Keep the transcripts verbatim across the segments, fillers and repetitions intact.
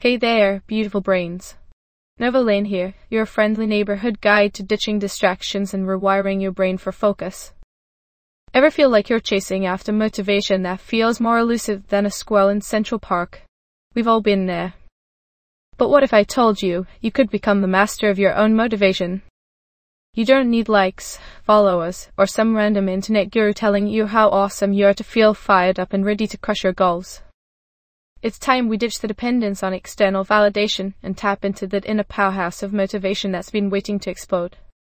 Hey there, beautiful brains. Nova Lane here, your friendly neighborhood guide to ditching distractions and rewiring your brain for focus. Ever feel like you're chasing after motivation that feels more elusive than a squirrel in Central Park? We've all been there. But what if I told you you could become the master of your own motivation? You don't need likes, followers, or some random internet guru telling you how awesome you are to feel fired up and ready to crush your goals. It's time we ditch the dependence on external validation and tap into that inner powerhouse of motivation that's been waiting to explode.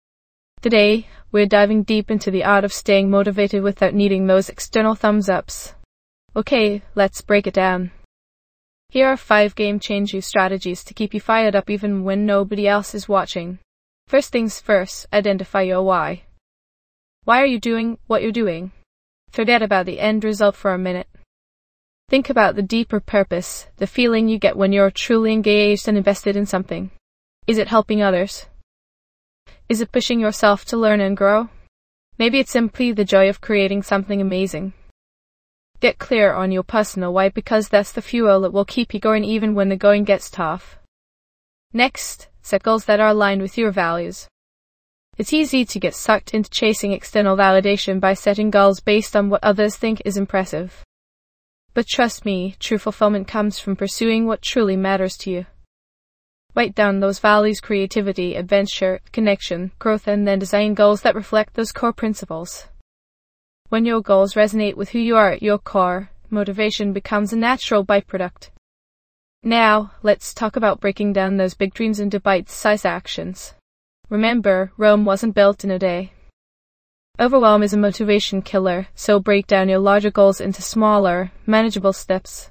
Today, we're diving deep into the art of staying motivated without needing those external thumbs-ups. Okay, let's break it down. Here are five game-changing strategies to keep you fired up even when nobody else is watching. First things first, identify your why. Why are you doing what you're doing? Forget about the end result for a minute. Think about the deeper purpose, the feeling you get when you're truly engaged and invested in something. Is it helping others? Is it pushing yourself to learn and grow? Maybe it's simply the joy of creating something amazing. Get clear on your personal why, because that's the fuel that will keep you going even when the going gets tough. Next, set goals that are aligned with your values. It's easy to get sucked into chasing external validation by setting goals based on what others think is impressive. But trust me, true fulfillment comes from pursuing what truly matters to you. Write down those values: creativity, adventure, connection, growth, and then design goals that reflect those core principles. When your goals resonate with who you are at your core, motivation becomes a natural byproduct. Now, let's talk about breaking down those big dreams into bite-sized actions. Remember, Rome wasn't built in a day. Overwhelm is a motivation killer, so break down your larger goals into smaller, manageable steps.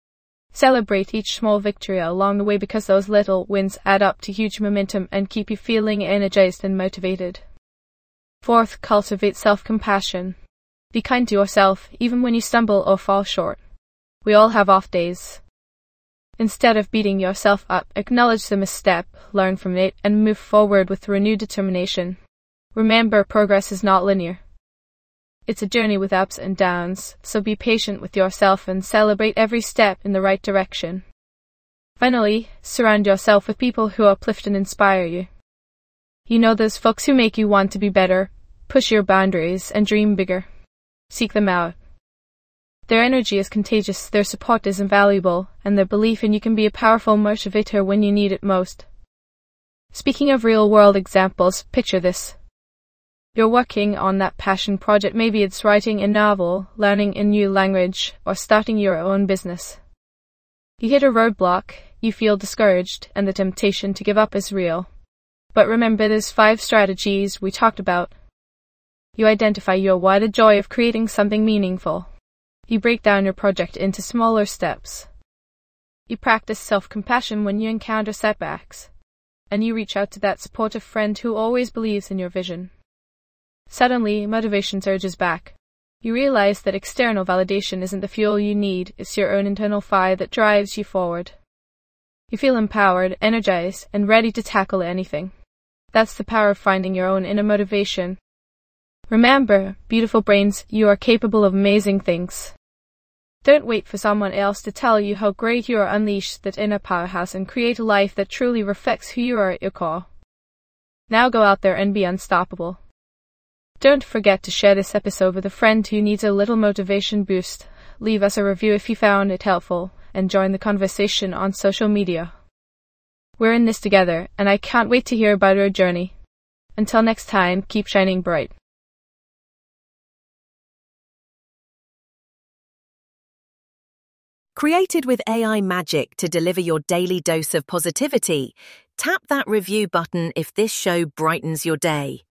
Celebrate each small victory along the way, because those little wins add up to huge momentum and keep you feeling energized and motivated. Fourth, cultivate self-compassion. Be kind to yourself, even when you stumble or fall short. We all have off days. Instead of beating yourself up, acknowledge the misstep, learn from it, and move forward with renewed determination. Remember, progress is not linear. It's a journey with ups and downs, so be patient with yourself and celebrate every step in the right direction. Finally, surround yourself with people who uplift and inspire you. You know those folks who make you want to be better, push your boundaries, and dream bigger. Seek them out. Their energy is contagious, their support is invaluable, and their belief in you can be a powerful motivator when you need it most. Speaking of real-world examples, picture this. You're working on that passion project. Maybe it's writing a novel, learning a new language, or starting your own business. You hit a roadblock, you feel discouraged, and the temptation to give up is real. But remember those five strategies we talked about. You identify your why, the joy of creating something meaningful. You break down your project into smaller steps. You practice self-compassion when you encounter setbacks. And you reach out to that supportive friend who always believes in your vision. Suddenly, motivation surges back. You realize that external validation isn't the fuel you need, it's your own internal fire that drives you forward. You feel empowered, energized, and ready to tackle anything. That's the power of finding your own inner motivation. Remember, beautiful brains, you are capable of amazing things. Don't wait for someone else to tell you how great you are. Unleash that inner powerhouse and create a life that truly reflects who you are at your core. Now go out there and be unstoppable. Don't forget to share this episode with a friend who needs a little motivation boost. Leave us a review if you found it helpful, and join the conversation on social media. We're in this together, and I can't wait to hear about your journey. Until next time, keep shining bright. Created with A I magic to deliver your daily dose of positivity, tap that review button if this show brightens your day.